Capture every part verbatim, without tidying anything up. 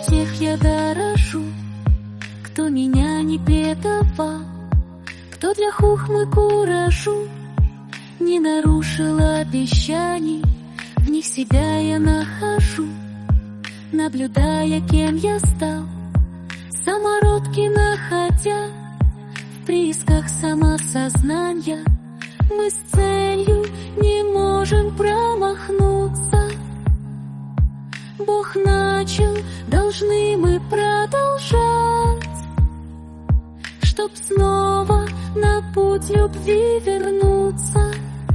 тех я дорожу, кто меня не предавал, кто для хухмы куражу не нарушил обещаний. В них себя я нахожу, наблюдая, кем я стал, самородки находя в приисках самосознания. Мы с целью не можем промахнуться. Бог начал, должны мы продолжать, чтоб снова на путь любви вернуться,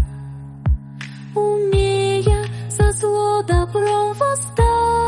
умея за зло добро восстать.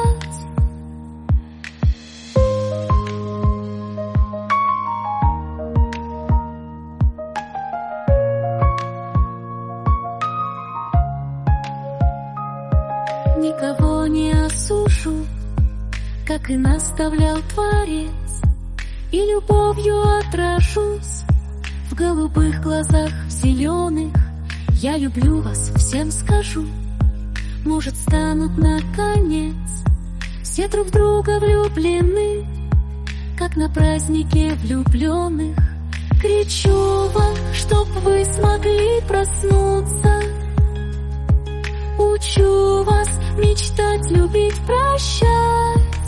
Никого не осужу, как и наставлял Творец, и любовью отражусь в голубых глазах зеленых. Я люблю вас, всем скажу, может, станут наконец все друг в друга влюблены, как на празднике влюбленных. Кричу вам, чтоб вы смогли проснуться. Учу вас мечтать, любить, прощать.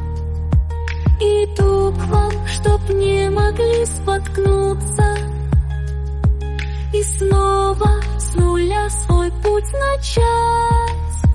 Иду к вам, чтоб не могли споткнуться и снова с нуля свой путь начать.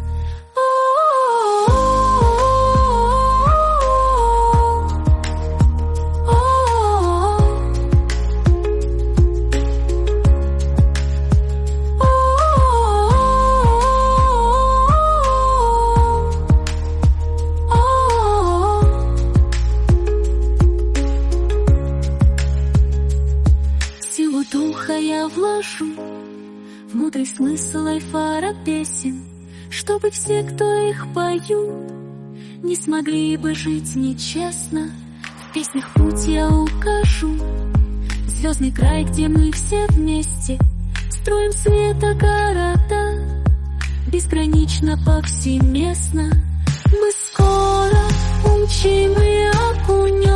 Духа я вложу в мудрый смысл айфара песен, чтобы все, кто их поют, не смогли бы жить нечестно. В песнях путь я укажу, звездный край, где мы все вместе строим света города, безгранично повсеместно. Мы скоро умчим и окунем